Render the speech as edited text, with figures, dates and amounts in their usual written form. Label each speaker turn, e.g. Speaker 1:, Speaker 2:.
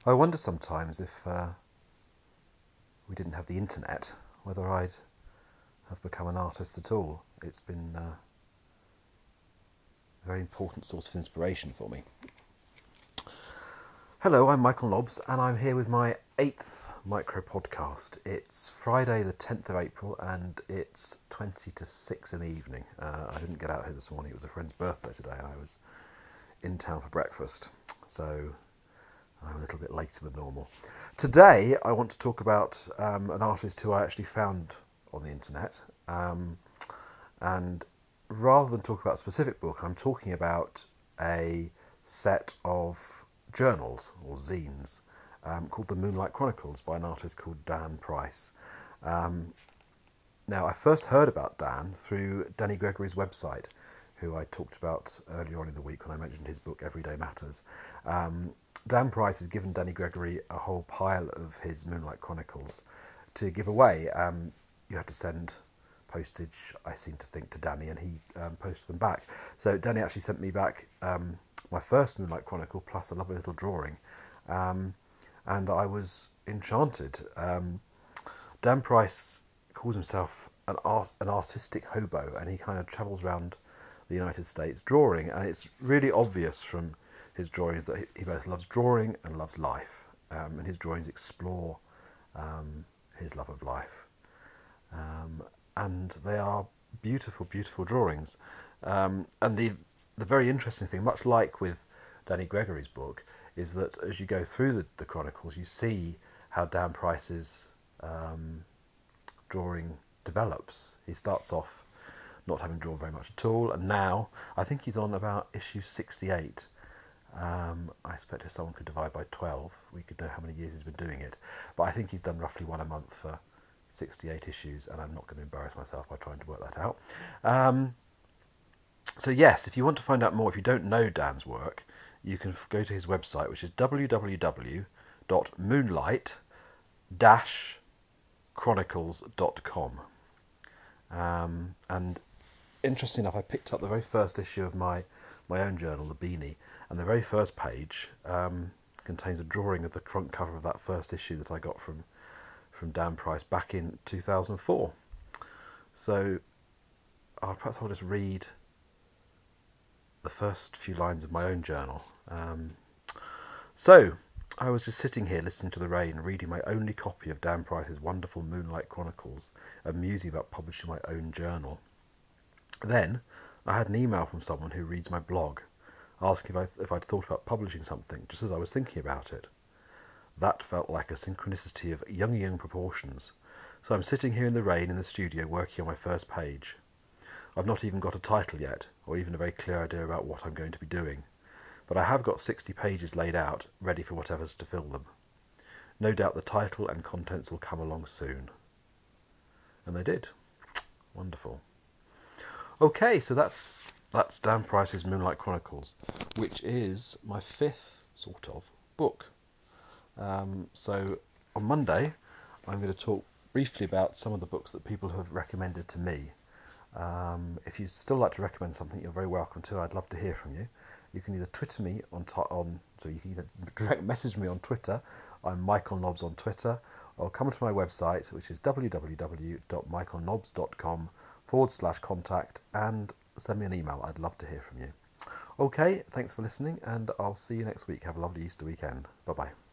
Speaker 1: I wonder sometimes if we didn't have the internet, whether I'd have become an artist at all. It's been a very important source of inspiration for me. Hello, I'm Michael Nobbs, and I'm here with my 8th micro podcast. It's Friday the 10th of April, and it's 20 to 6 in the evening. I didn't get out here this morning. It was a friend's birthday today, and I was in town for breakfast, so I'm a little bit later than normal. Today, I want to talk about an artist who I actually found on the internet, and rather than talk about a specific book, I'm talking about a set of journals or zines called the Moonlight Chronicles by an artist called Dan Price. Now, I first heard about Dan through Danny Gregory's website, who I talked about earlier on in the week when I mentioned his book Everyday Matters. Dan Price has given Danny Gregory a whole pile of his Moonlight Chronicles to give away. You had to send postage, I seem to think, to Danny, and he posted them back. So Danny actually sent me back my first Moonlight Chronicle plus a lovely little drawing, and I was enchanted. Dan Price calls himself an artistic hobo, and he kind of travels around the United States drawing, and it's really obvious from his drawings that he both loves drawing and loves life, and his drawings explore his love of life, and they are beautiful, beautiful drawings. And the very interesting thing, much like with Danny Gregory's book, is that as you go through the Chronicles, you see how Dan Price's drawing develops. He starts off not having drawn very much at all, and now I think he's on about issue 68. I expect if someone could divide by 12, we could know how many years he's been doing it. But I think he's done roughly one a month for 68 issues, and I'm not going to embarrass myself by trying to work that out. So yes, if you want to find out more, if you don't know Dan's work, you can go to his website, which is www.moonlight-chronicles.com. And interesting enough, I picked up the very first issue of my own journal, The Beanie, and the very first page contains a drawing of the front cover of that first issue that I got from Dan Price back in 2004. So perhaps I'll just read the first few lines of my own journal. So I was just sitting here listening to the rain, reading my only copy of Dan Price's wonderful Moonlight Chronicles, and musing about publishing my own journal. Then I had an email from someone who reads my blog, asking if I'd thought about publishing something, just as I was thinking about it. That felt like a synchronicity of Jungian proportions. So I'm sitting here in the rain in the studio working on my first page. I've not even got a title yet, or even a very clear idea about what I'm going to be doing. But I have got 60 pages laid out, ready for whatever's to fill them. No doubt the title and contents will come along soon. And they did. Wonderful. Okay, so that's Dan Price's Moonlight Chronicles, which is my 5th sort of book. So on Monday, I'm going to talk briefly about some of the books that people have recommended to me. If you'd still like to recommend something, you're very welcome to. I'd love to hear from you. You can either Twitter me so you can either direct message me on Twitter. I'm Michael Nobbs on Twitter, or come to my website, which is www.michaelnobbs.com/contact, and send me an email. I'd love to hear from you. Okay, thanks for listening, and I'll see you next week. Have a lovely Easter weekend. Bye-bye.